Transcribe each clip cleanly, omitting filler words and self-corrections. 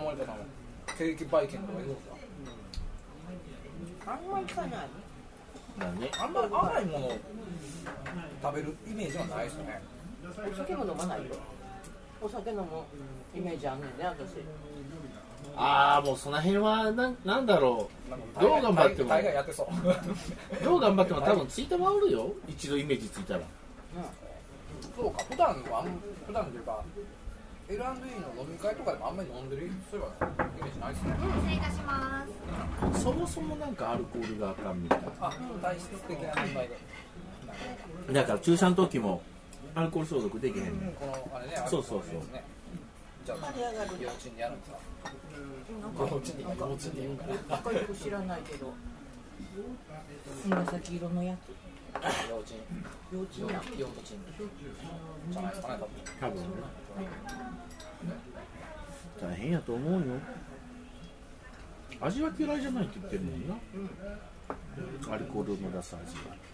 森田さんはケーキバイキングとか行くんですか？ あんまり行かない。 あんまり甘いものを食べるイメージはないですよね。 お酒も飲まないよ。お酒飲むイメージあんねんね、私。 もうその辺はなんだろう、どう頑張っても大概やってそうどう頑張っても多分ついて回るよ、一度イメージついたら。 そうか、普段というか L&E の飲み会とかでもあんまり飲んでるそういえばイメージないですね。 失礼いたします。 そもそもなんかアルコールがあかんみたいな。 体質的な問題で。 だから注射の時もアルコール消毒できへんねん。 このあれね、 そうそうそう。 じゃあ幼稚にやるんですか？幼稚に言うから。 赤い子知らないけど。紫色のやつ。 幼稚園じゃないですかね、 多分大変やと思うよ。味は嫌いじゃないって言ってるもんな、アルコールの出す味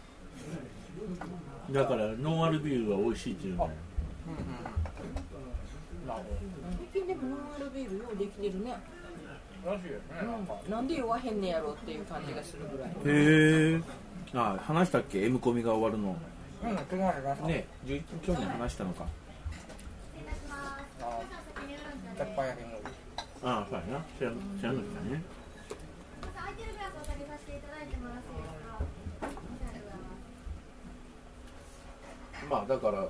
は。だからノンアルビールは美味しいっていうのよ。 最近でもノンアルビールようできてるね。なんで酔わへんねやろっていう感じがするぐらい。 へえ。話したっけ M コミが終わるの。ね、去年話したのか。 鉄板焼きも。 そうやな、知らんのきたね。 空いてるグラスお下げさせていただいてもよろしいですか？ だから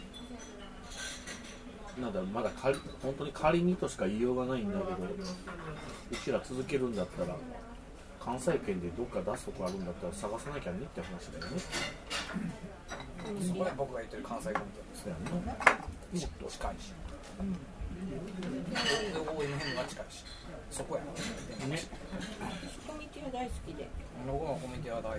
なんだろう、まだ本当に仮にとしか言いようがないんだけど、うちら続けるんだったら関西圏でどっか出すとこあるんだったら探さなきゃねって話だよね。 そこで僕が言ってる関西コミテですね。もっと近いし、応援の辺が近いし、そこやね。 コミティは大好きで。 僕もコミティは大好き。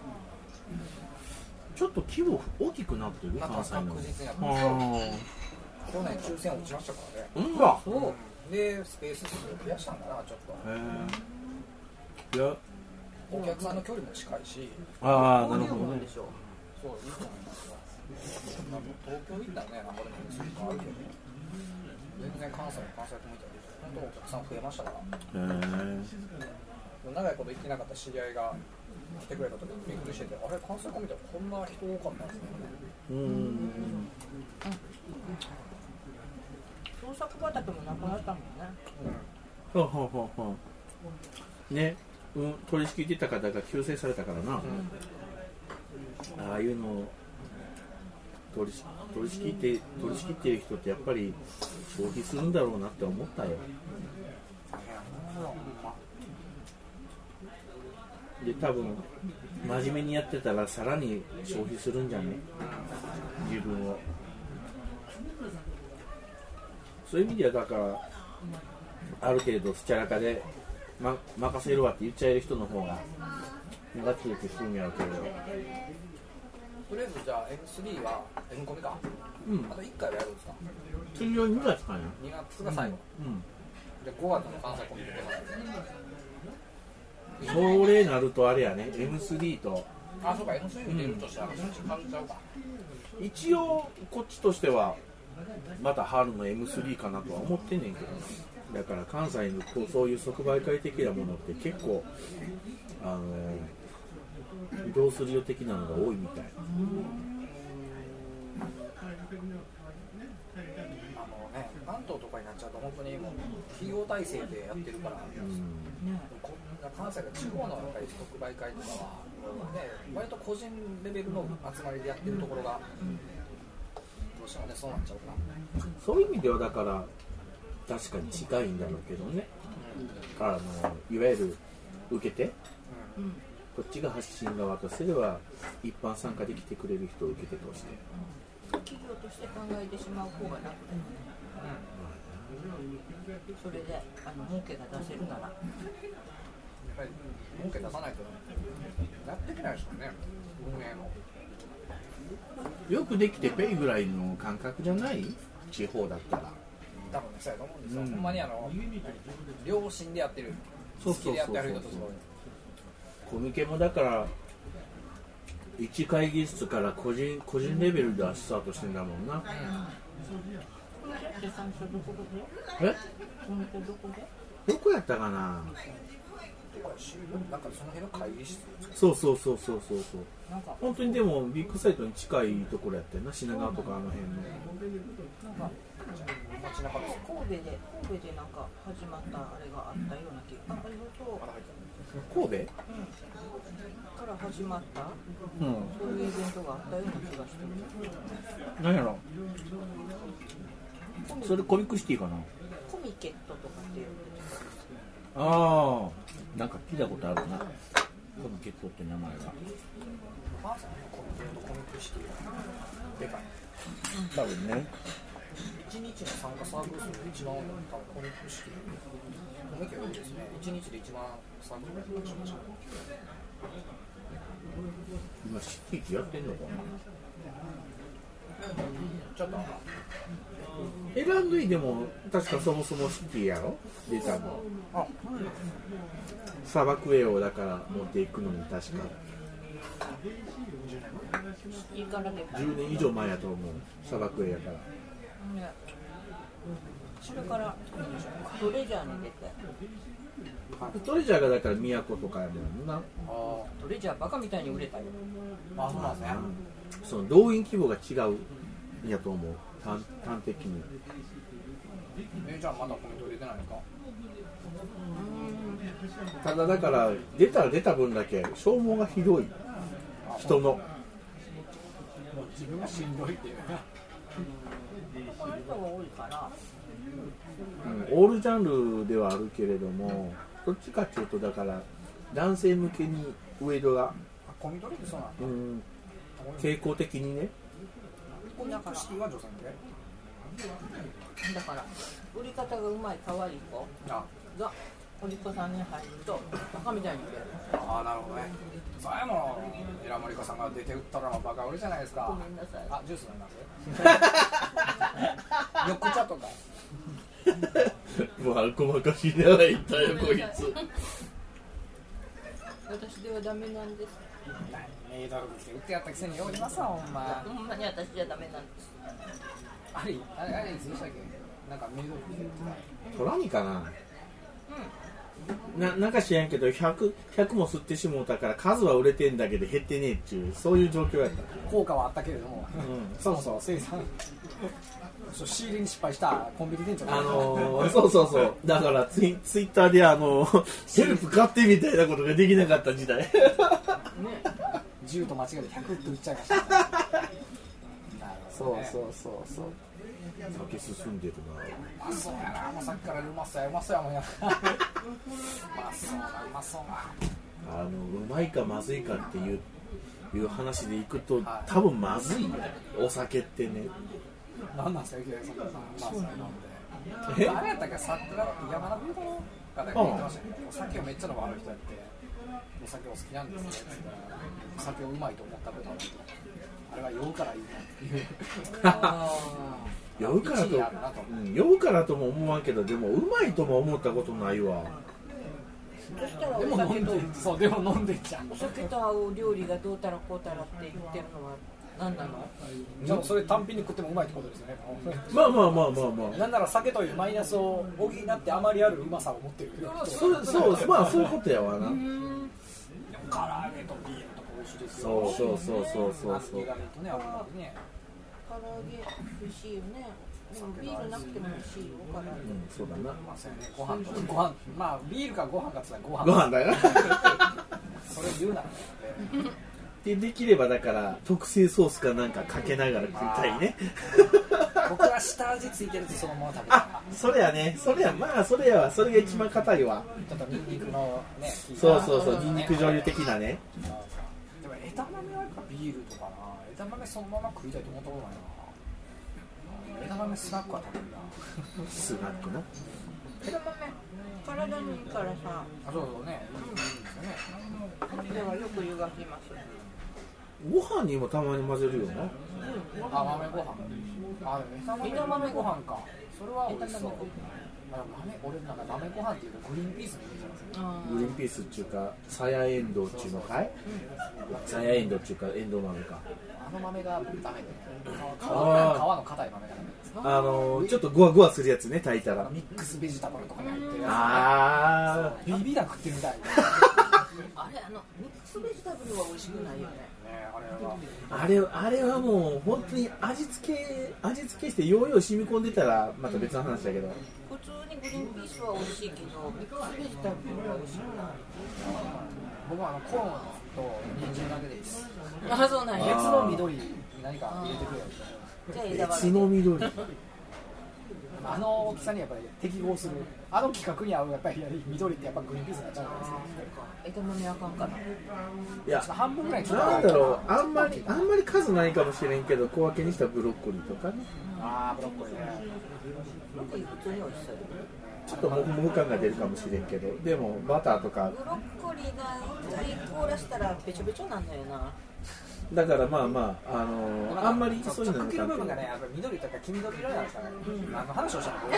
ちょっと規模大きくなってる、関西の。 去年抽選落ちましたからね。 そうでスペース数増やしたんだな、ちょっと。 いや、 お客さんの距離も近いし。 なるほどね。 そう、いいと思いますよ。東京行ったらね、なんかでもするとあるけど、全然関西コミティは本当お客さん増えましたから。長いこと行ってなかった知り合いが来てくれた時にびっくりしてて、あれ関西コミティはこんな人多かったんですね。 創作畑もなくなったもんね。 ね、取り仕切ってた方が救世されたからな。ああいうのを取り仕切っている人ってやっぱり消費するんだろうなって思ったよ。で多分真面目にやってたらさらに消費するんじゃね、自分を。そういう意味ではだからある程度スチャラカで、任せるわって言っちゃえる人の方が長続きするんやろうけど。 とりあえずじゃあ M3 は M コミか、あと1回はやるんですか？ 次は2月かな。 2月が最後、で5月の関西コミ出ます。 それなるとあれやね、M3 とそうか、M3 出るとしたらそっち感じちゃうか。 一応こっちとしてはまた春の M3 かなとは思ってんねんけど、だから関西のそういう即売会的なものって結構移動するよ的なのが多いみたい。 関東とかになっちゃうと本当にもう企業体制でやってるから、関西が地方のやっぱり即売会とかは、割と個人レベルの集まりでやってるところがどうしてもね、そうなっちゃうかな。 そういう意味ではだから確かに近いんだろうけどね、いわゆる受けて、こっちが発信側とすれば一般参加できてくれる人を受け手として企業として考えてしまう方が楽だよね。それで儲けが出せるなら、やっぱり儲け出さないとやっていけないですよね、運営も。 よくできてペイぐらいの感覚じゃない？地方だったら多分ね、そうやと思うんですよ。ほんまに良心でやってる、好きでやってる人とすごい。 コミケもだから1会議室から個人レベルでスタートしてんだもんな。 で最初どこで？ えお店どこで？ どこやったかな。 なんかその辺の会議室。 そうなんか本当にでもビッグサイトに近いところやったよな、品川とかあの辺の。 なんか街中です。 神戸でなんか始まったあれがあったような気が。あれと神戸？ から始まったうんそういうイベントがあったような気がしてる。 何やろ。それコミックシティかな。 コミケットとかっていう。 ああ、なんか聞いたことあるな。コミケットって名前が。 コミックシティでかい。 多分ね。 1日の参加サークル数で一番多いのがコミックシティ。コミケ多いですね。1日で一番サークルがしました。 今シティやってんのかな。 ちょっと L&E でも確かそもそもシティやろ出たの。 あ、 砂漠へをだから持っていくのに確かいいからでかい。 10年以上前やと思う。砂漠へやから。 ね、それからトレジャーに出て。 トレジャーがだから都とかやもんな。 トレジャーバカみたいに売れたよ。 あ、そうなんですね。 その動員規模が違うんやと思う。端的に。 じゃあまだコメント出てないのか。 ただだから出た分だけ消耗がひどい。人の自分がしんどいっていう。 こういう人が多いから。 オールジャンルではあるけれども、どっちかっていうとだから男性向けにウエイトがコミットリってそうなんだ。 傾向的にね。 コミックシティは女性向け。 だから売り方がうまい可愛い子あがおりこさんに入るとバカみたいに売れる。 あ、なるほどね。それもエラモリカさんが出て売ったらバカ売れじゃないですか。 ごめんなさい。 あ、ジュース飲みます緑茶とか。 もう細かしながら言ったよこいつ。 私ではダメなんです。 メイド服着て売ってやったくせによういますわ、ほんま。 ほんまに私じゃダメなんです。 あれいつでしたっけ。なんかメイド服着て売ってトラミかな。なんか知らんけど100も吸ってしもうたから数は売れてんだけど減ってねえっちゅう、そういう状況やった。 効果はあったけれども、そもそも生産仕入れに失敗したコンビニ店長そうだからツイッターでヘルプ買ってみたいなことができなかった時代ね。 10と間違えて100って売っちゃいました、ね、 そう酒進んでるな。 うまそうやな、もうさっきからうまそうやもんやうまそうなうまいかまずいかっていう話でいくと多分まずいよお酒ってね。 なんなんですか、いきなりそんなそうなんで。誰やったっけ、山田ビュートの方が言ってましたね。お酒をめっちゃ飲まれる人やって、お酒お好きなんですねって言ったら、お酒をうまいと思ったことあると。あれは酔うからいいなっていう。 酔うからとも思わんけど、でもうまいとも思ったことないわ。 そしたらでも飲んで、そうでも飲んでんじゃん。 お酒と合う料理がどうたらこうたらって言ってるのは何なの？ じゃあそれ単品に食ってもうまいってことですよね。 まあなんなら酒というマイナスを補ってあまりあるうまさを持ってる。 そうまあそういうことやわな。 唐揚げとビールとか美味しいですよ。 そう苦味とね、あるのでね。 唐揚げ美味しいよね。でもビールなくても美味しいよ。唐揚げ。 そうだな。 まあそうやね、ご飯まあビールかご飯かって言ったらご飯だよ。 それ言うならね。 できればだから特製ソースかなんかかけながら食いたいね。 僕は下味ついてるとそのまま食べたい。 それやまあそれが一番硬いわ。 ちょっとニンニクのね。 そうニンニク醤油的なね。 でも枝豆はやっぱビールとかな。枝豆そのまま食いたいと思ったことないな。枝豆スナックは食べるな。 スナックな。 枝豆体にいいからさ。 そうね。いいですよね。 ではよく湯がきます。 ご飯にもたまに混ぜるよな。 豆ご飯。枝豆ご飯か。それは美味しそう。俺なんか豆ご飯っていうとグリーンピースのイメージなんですよ。 グリーンピースっていうかさやえんどうっていうのかい？さやえんどうっていうかえんどう豆か。 豆がダメで、皮の硬い豆がダメです。 ちょっとゴワゴワするやつね、炊いたら。 ミックスベジタブルとかに入ってるやつ、 あビビダ食ってるみたいあれミックスベジタブルは美味しくないよね。 あれはもう本当に味付けしてようよう染み込んでたらまた別の話だけど、 普通にグリーンピースは美味しいけどミックスベジタブルは美味しくない。 僕はコーンと人参だけでいいです。 あ、そうなんや。 別の緑に何か入れてくれよ。 じゃあ枝別の緑あの大きさにやっぱり適合する、あの規格に合うやっぱり緑ってやっぱグリーンピースになっちゃうんですよ。 枝豆あかんかな。 いや、 半分ぐらいなんだろう、あんまり数ないかもしれんけど、小分けにしたブロッコリーとかね。 ああ、ブロッコリーね。 ブロッコリー普通に美味しそうよ。 ちょっとモフモフ感が出るかもしれんけど、でもバターとか。 ブロッコリーが一回凍らしたらべちょべちょなんだよな。 だからまあまあ、あんまりそういうの茎の部分がね、やっぱり緑とか黄緑色なんですかね。話をしたのこれ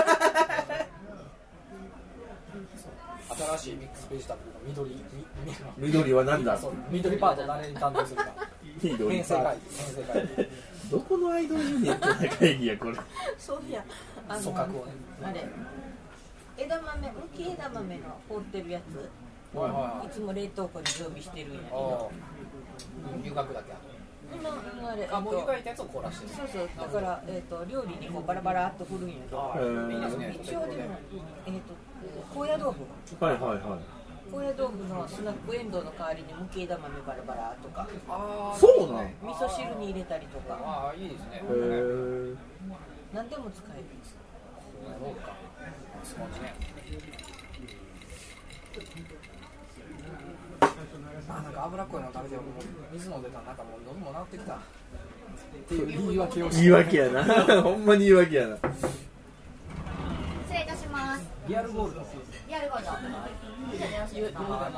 新しいミックスベジタブルの緑は何だ？ 緑パート誰に担当するか。編成会議。 どこのアイドルユニットの会議やこれ。 そういや、 組閣をね。 あれむき枝豆の凍ってるやつ、いつも冷凍庫に常備してるんやけど。 湯がくだけあもう湯がいたやつを凍らしてる。 そうそう、だから料理にこうバラバラっと振るんやけど、一応でも高野豆腐、高野豆腐のスナップエンドウの代わりにむき枝豆バラバラとか、 そうなん？ 味噌汁に入れたりとか、 ああいいですね。 何でも使えるんです。 そうか。スポンジね。なんか脂っこいの食べても水飲んでたらなんかもう喉も治ってきたっていう言い訳をして。 言い訳やな。ほんまに言い訳やな。 失礼いたします。 リアルゴールド。 リアルゴールド。失礼いたし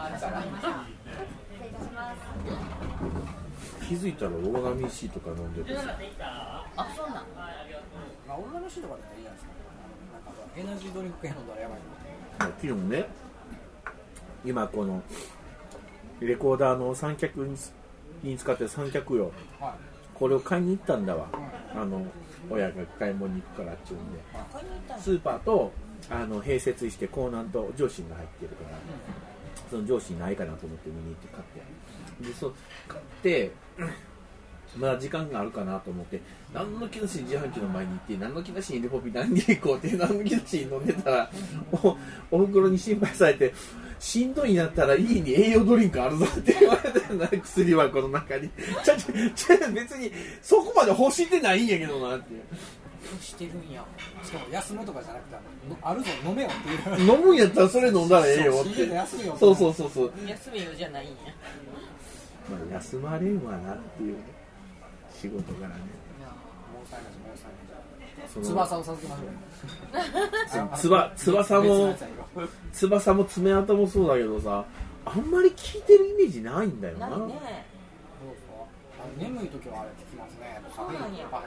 ます。 気づいたらオーガミシーとか飲んでて。 あ、そうなん。 オーガミシーとかでいいじゃないですか。なんかエナジードリンク系飲んだらやばい。 昨日ね、今このレコーダーの三脚に使ってる三脚よ、これを買いに行ったんだわ、親が買い物に行くからっちゅうんで、スーパーと併設してコーナーと上司が入ってるから、その上司ないかなと思って見に行って買って、でそう買ってまだ時間があるかなと思って何の気なしに自販機の前に行って何の気なしにレポピ何に行こうって何の気なしに飲んでたらおふくろに心配されて、しんどいんやったら家に栄養ドリンクあるぞって言われたよな、薬箱の中に。別にそこまで欲してないんやけどなっていう。 欲してるんや。 しかも休むとかじゃなくてあるぞ飲めよっていう。 飲むんやったらそれ飲んだらええよって。そうそうそうそう。 休めよじゃないんや。 まあ休まれんわなっていう仕事からね。 翼を授けましょう。 翼も爪痕もそうだけどさ、あんまり効いてるイメージないんだよな。 ないね。 眠い時はあれ効きますね。カフェインが入ってるから。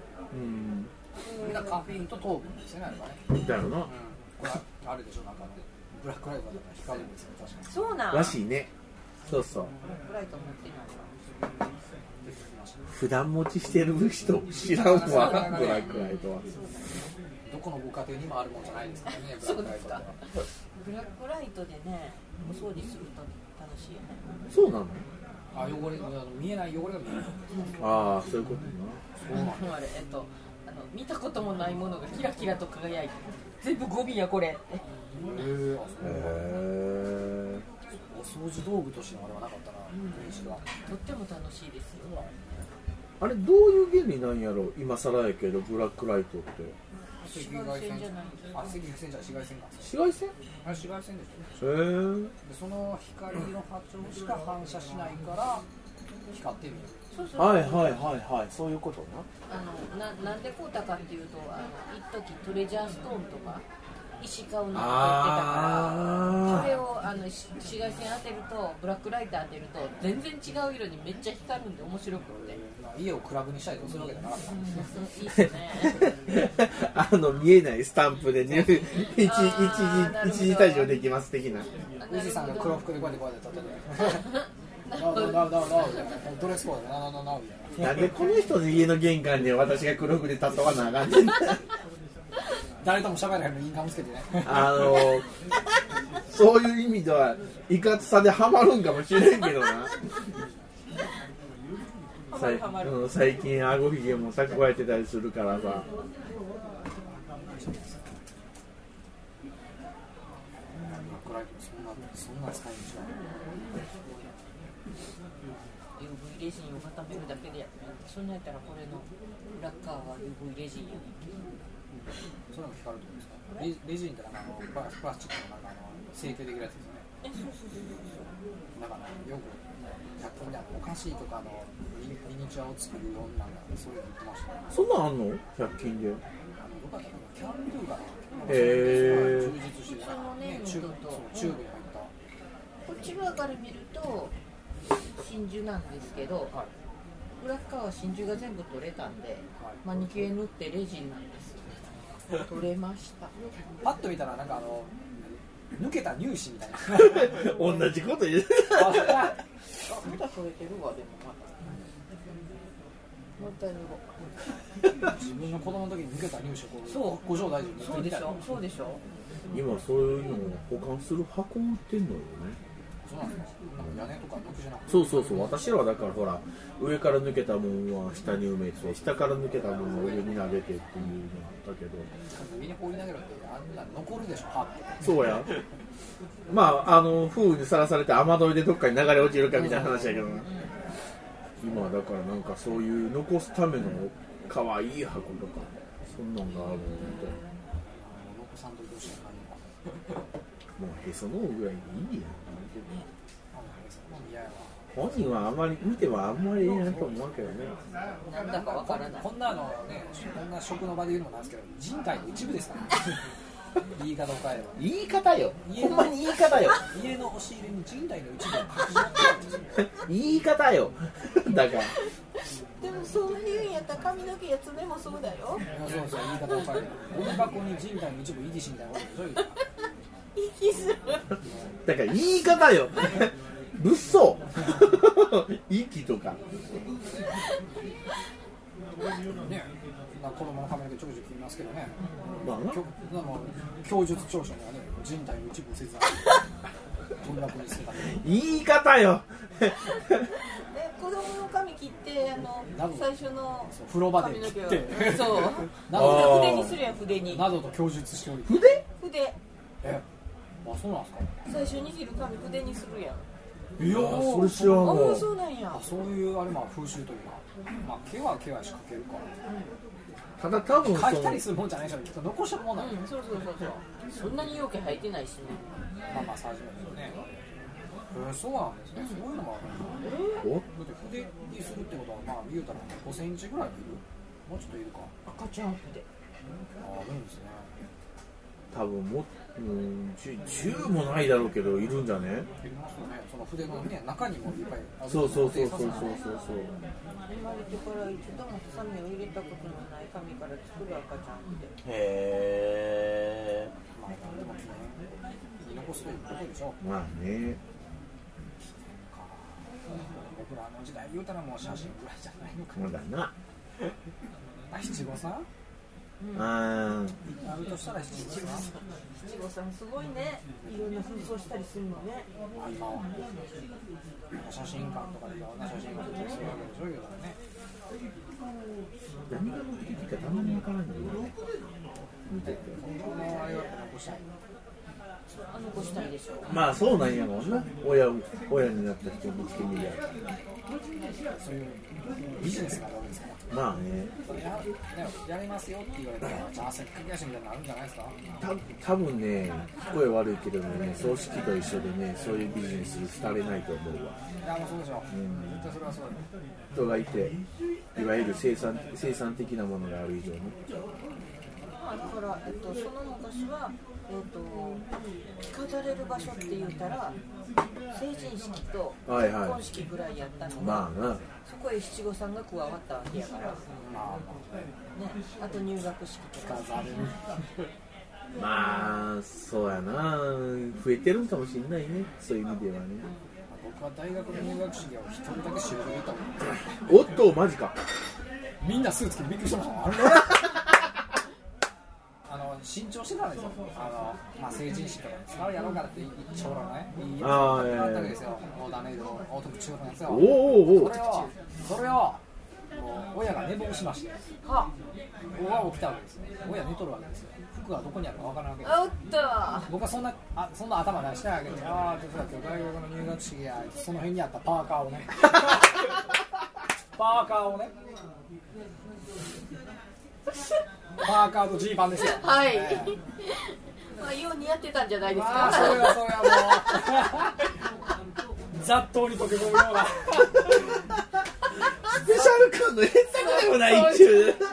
カフェインと糖分ですね、あれはね。 だよな。 これあれでしょ、なんかブラックライトだったら光るんですよ、確かに。 そうなん。 らしいね。そうそう。 ブラックライト持ってない。 普段持ちしてる人知らんわ、ブラックライトは。 どこのご家庭にもあるもんじゃないですからね、ブラックライトは。 ブラックライトでね、お掃除すると楽しいよね。 そうなの？ あ、汚れ見えない汚れが見える。 ああ、そういうことな。 あれ見たこともないものがキラキラと輝いて、全部ゴミやこれって。 お掃除道具としてのあれはなかったな、 とっても楽しいですよ。 あれどういう原理なんやろ、今更やけどブラックライトって。 紫外線じゃない。 あ、紫外線じゃ紫外線か。 紫外線？ あ、紫外線ですよ。 でその光の波長しか反射しないから光って見える。 はいはいはいはい、そういうことな。なんでこうたかっていうと、一時トレジャーストーンとか石買うのが入ってたから、それを紫外線当てると、ブラックライト当てると全然違う色にめっちゃ光るんで面白くて、 家をクラブにしたりとかするわけじゃなかった。 いいっすね。 見えないスタンプで一時退場できます的な。 富士山の黒服でこうやって立っててドレスコードでなみたいな。 なんでこの人の家の玄関に私が黒船立とわなあかんねん誰とも喋らへんのインカムつけてねそういう意味ではいかつさでハマるんかもしれんけどな最近あごひげも蓄えてたりするからさそんな使い道は UV レジンを固めるだけでそんなやったらこれの裏側は UV レジンやねんけどそれも光るってことですかレジンってプラスチックの成形できるやつですよねだからよく100均でお菓子とかのミニチュアを作るようなそういうの言ってました、ね、 そんなんあんの100均でどこだったかなキャンドゥかなへ充実してるチューブに入ったこっち側から見ると真珠なんですけど、はい、裏側は真珠が全部取れたんで、はい、マニキュア塗ってレジンなんです取れましたパッと見たらなんか抜けた乳歯みたいな同じこと言うまた取れてるわでもまた自分の子供の時に抜けた乳歯をご承大事にそうでしょそうでしょ今そういうのを保管する箱売ってんのよねそうなんですか屋根とか抜くじゃなくてそう私らはだからほら上から抜けたもんは下に埋めて下から抜けたもんは上に投げてっていうのあったけど上に放り投げろってあんな残るでしょパッてそうやまあ風雨にさらされて雨どいでどっかに流れ落ちるかみたいな話やけどな今だからなんかそういう残すための可愛い箱とかそんなんがあるので残さんとどうしようかもうへその緒ぐらいでいいやん本人はあまり見てはあんまりいいなと思うけどねなんだかわからないこんなのねこんな職の場で言うのもなんですけど人体の一部ですから言い方を変えれば言い方よほんまに言い方よ家の押し入れに人体の一部を隠し持ってるんですよ言い方よだからでもそういうんやったら髪の毛や爪もそうだよそうそう言い方を変えればゴミ箱に人体の一部遺棄しみたいなことでしょ遺棄するだから言い方よ物騒息とかね子供の髪の毛ちょくちょく切りますけどね、 まあな供述調書にはね人体の一部を切断ゴミ箱に捨てた言い方よ子供の髪切って最初の風呂場で切ってそう筆にするやん筆になどと供述しており筆そうなんですか最初に切る髪筆にするやんいやそれ知らんわそうなんやそういうあれ風習というかまあ毛は毛はしかけるからただ多分書いたりするもんじゃないでしょきっと残してるもんなんだよそうそんなに容器入ってないしねまあ最初ですよねそうなんですねそういうのもあるだって筆にするってことはまあ言うたら5センチぐらいいるもうちょっといるか赤ちゃん筆あるんですね多分も10もないだろうけどいるんじゃねいますよねその筆のね中にもいっぱいあるそう生まれてから一度もハサミを入れたことのない紙から作る赤ちゃんってへえまあでも記念に残すということでしょまあね僕らの時代言うたらもう写真ぐらいじゃないのかそうだな七五三あるとしたら七五三すごいねいろんな紛争したりするのね今は写真館とかでいろんな写真が出たりするわけでしょうけどね何が目的かたまに分からんのよ見ててあれは残したい残したいでしょまあそうなんやもんな親になった人にしてみりゃそういうビジネスがあるわけですからまあねやりますよって言われたらじゃあせっかくやしみたいになるんじゃないですか多分ね聞こえ悪いけどね葬式と一緒でねそういうビジネスされないと思うわいやもうそうでしょ絶対それはそう人がいていわゆる生産的なものがある以上ねだから、その昔は、着飾れる場所って言ったら成人式と結婚式ぐらいやったのが、 まあなそこへ七五三が加わったわけやから、ね、あと入学式とかまあそうやな増えてるんかもしれないねそういう意味ではね僕は大学の入学式を一人だけ白で行ったもん。 おっとマジか。 みんなスーツ着てびっくりしてました。あれ新調してたんですよ。成人式とか使うやろうからって一応のね、いいやつがあったわけですよ。オーダーメイドのオートクチュールのやつを。それを親が寝坊しまして、僕は起きたわけですよ。親寝とるわけですよ。服はどこにあるかわからないわけですよ。僕はそんな頭出してあげて、今日大学の入学式や、その辺にあったパーカーをねパーカーとジーパンですよ。 はい。まあ、よう似合ってたんじゃないですか。 それはもう雑踏に溶け込むようなスペシャル感の変作でもないっちゅう。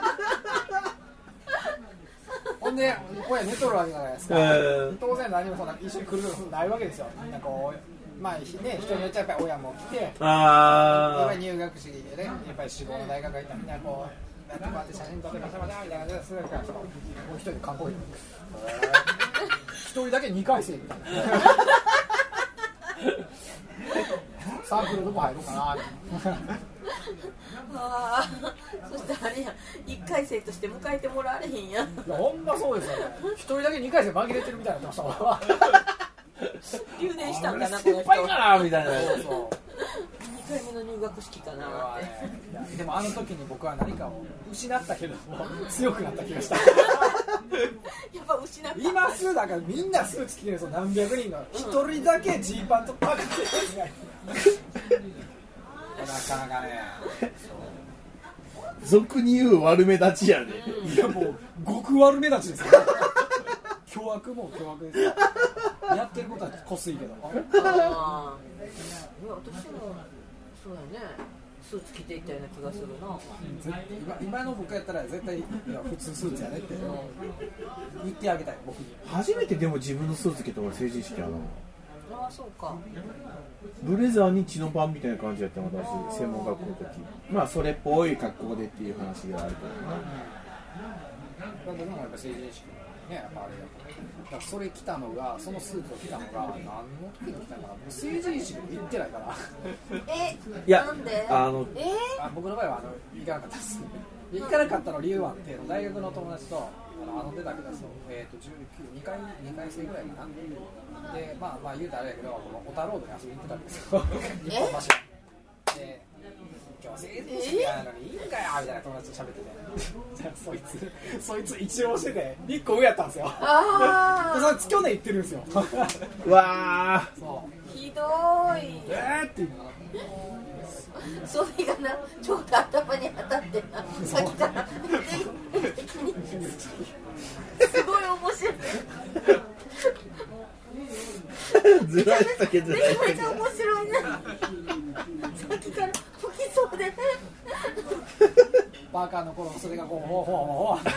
ほんで親寝とるわけじゃないですか。当然何もそんな一緒に来ることないわけですよ。みんなこうまあね、人によっちゃやっぱり親も来て、やっぱり入学式でね、やっぱり志望の大学がいたみんなこうやってこうやって写真撮ってバシャバシャみたいな感じでするから、もう一人で観光費一人だけ2回生みたいなサークルどこ入ろうかなそしてあれや1回生として迎えてもらわれへんやん。 いやほんまそうですよね。一人だけ2回生紛れてるみたいになってました留年したんかなこの人。 失敗かなみたいな。 そう 2回目の入学式かなって。 でもあの時に僕は何かを失ったけども強くなった気がしたやっぱ失った。 今すだからみんなスーツ着てるんですよ。何百人の一人だけジーパンとパック着てるやつがいるなかなかね、 俗に言う悪目立ちやね。 いやもう極悪目立ちですよ凶悪も凶悪ですよ。やってることはこすいけど。いや私もそうだね。スーツ着ていったような気がするな。 今の僕やったら絶対いや普通スーツやねって言ってあげたい僕に。 初めてでも自分のスーツ着たのが成人式やな。 ああそうか。 ブレザーにチノパンみたいな感じやった私専門学校の時。まあそれっぽい格好でっていう話があるけどな。 僕もやっぱ成人式ね、やっぱあれだからそれ着たのが、そのスーツを着たのが何の時に着たのかな。成人式で行ってないからいやなんで僕の場合は行かなかったです行かなかったの理由はあって、大学の友達と出たけど、2回生ぐらいかな。で、まあ言うとあれやけど、小田ロードに遊びに行ってたんですよ日本橋で、今日は成人式なのにいいんかよみたいな友達と喋っててそいつ一応してて1個上やったんですよ。でそいつ去年行ってるんですようわーそうひどい。 っていうのそれがなちょうど頭に当たってな、さっきからすごい面白いずらしたけどめちゃめちゃ面白いな。さっきから吹きそうでバーカーの頃それがこうほう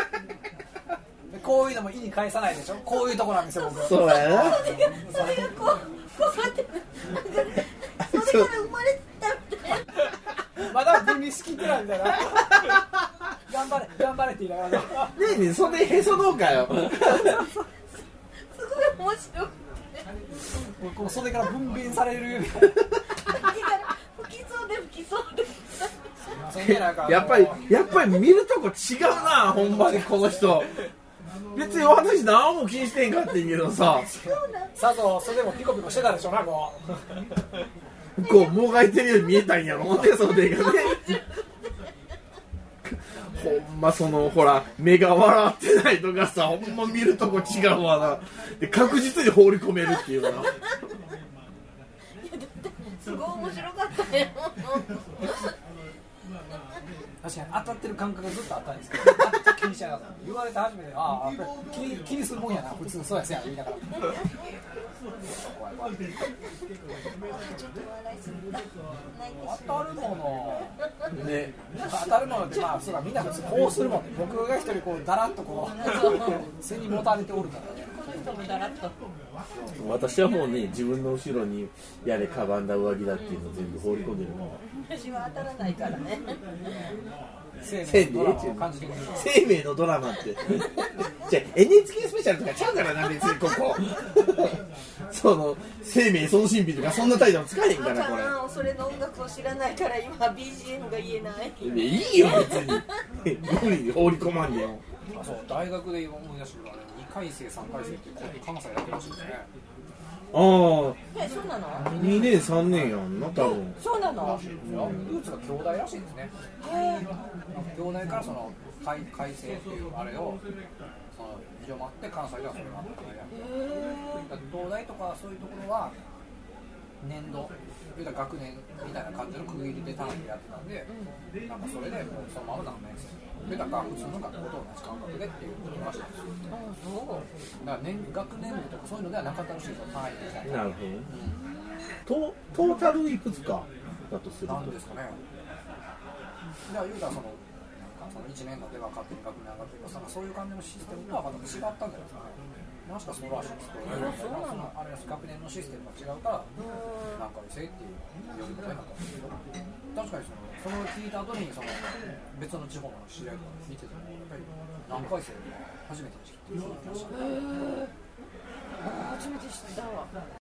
こういうのも意に返さないでしょ。こういうとこなんですよ僕。 そうやな。 それがこうやってなんかね、それから生まれたみたいな。 まだ分離しきってないみたいな頑張れって言いながらねえねえそれへそのうかよ。 すごい面白くてこの袖から分娩される吹きそうでやっぱり見るとこ違うな、ほんまにこの人。別に私何も気にしてんかって言うけどさ、 さぞ袖もピコピコしてたでしょうな、こうもがいてるように見えたんやろね、袖がね。ほんまそのほら目が笑ってないとかさ、ほんま見るとこ違うわな。で確実に放り込めるっていうな。 すごい面白かったよ。 確かに当たってる感覚がずっとあったんですけど、気にしなかった。言われて初めて、気にするもんやな、普通そうやせや言いながら。当たるものね、当たるものってそうかみんな普通こうするもんね。僕が一人こうだらっとこう背にもたれておるからね。 この人もだらっと。 私はもうね、自分の後ろにやれカバンだ上着だっていうのを全部放り込んでるから。 私は当たらないからね。 生命のドラマってじゃあ NHK スペシャルとかちゃうからな、別にここその生命送信日とかそんな態度も使えへんからこれ。 それの音楽を知らないから今 BGM が言えない。 いいよ別に。無理に放り込まんでよ。 そう大学で思い出してるからね、2回生3回生って関西やってるらしいですね。 ああ。 そうなの 2年3年やんな多分。 そうなの。 ルーツが兄弟らしいですね。兄弟からその改正っていうあれをその広まって関西ではそれがあったから、東大とかそういうところは年度言うたら学年みたいな感じの区切りで単位でやってたんで、なんかそれでもうそのまま何年生でだから普通の学校と同じ感覚でっていうことに言いましたんですよ。だから学年部とかそういうのではなかったらしいですよ、単位みたいな。 なるほど。トータルいくつかだとすると。 なんですかね。じゃあ言うたらその1年のでは勝手に学年上がっていくとかそういう感じのシステムとはまた違ったんじゃないですかね。確かそうらしいですけど、あれ学年のシステムが違うから何回生っていう呼び方になったんですけど、確かにその聞いた後にその別の地方の知り合いとか見ててもやっぱり何回生が初めて知ってる人がいましたね。 初めて知ったわ。